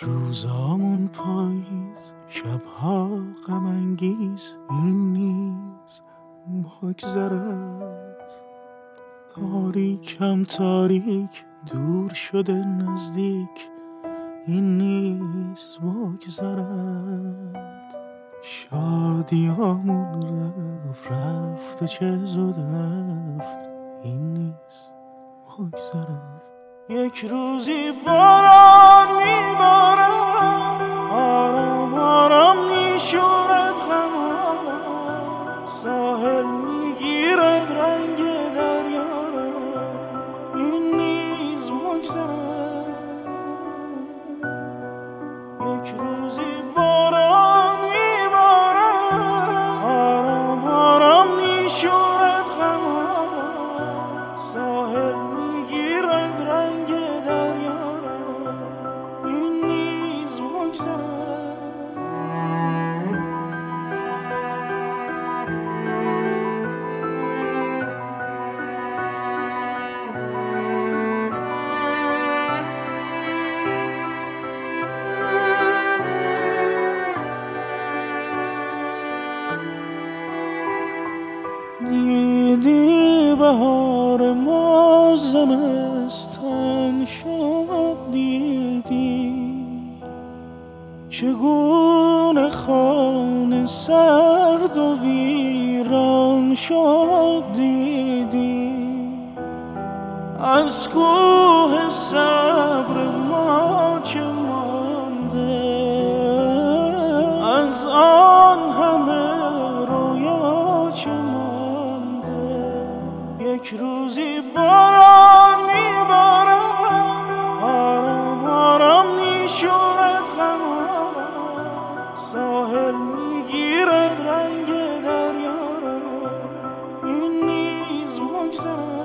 روزامون پاییز، شبها غم انگیز، این نیز بگذرد. تاریکم تاریک، دور شده نزدیک، این نیز بگذرد. شادیامون رفت و چه زود رفت، این نیز بگذرد. یک روزی باران میبارد، آرام آرام میشورد غمام، ساحل میگیرد رنگ دریا را، این نیز بگذرد. یک روزی باران میبارد، آرام آرام میشورد غمام، ساحل میگیرد رنگ دریا را، این نیز بگذرد. دیدی بهار ما زمستان شد، دیدی چگونه خانه سرد و ویران شد، دیدی از کوه صبر ما چه مانده، از آن همه رویا چه مانده. یک روزی باران میبارد، آرام آرام میشورد غمام، ساحل میگیرد رنگ دریا را، این نیز بگذرد.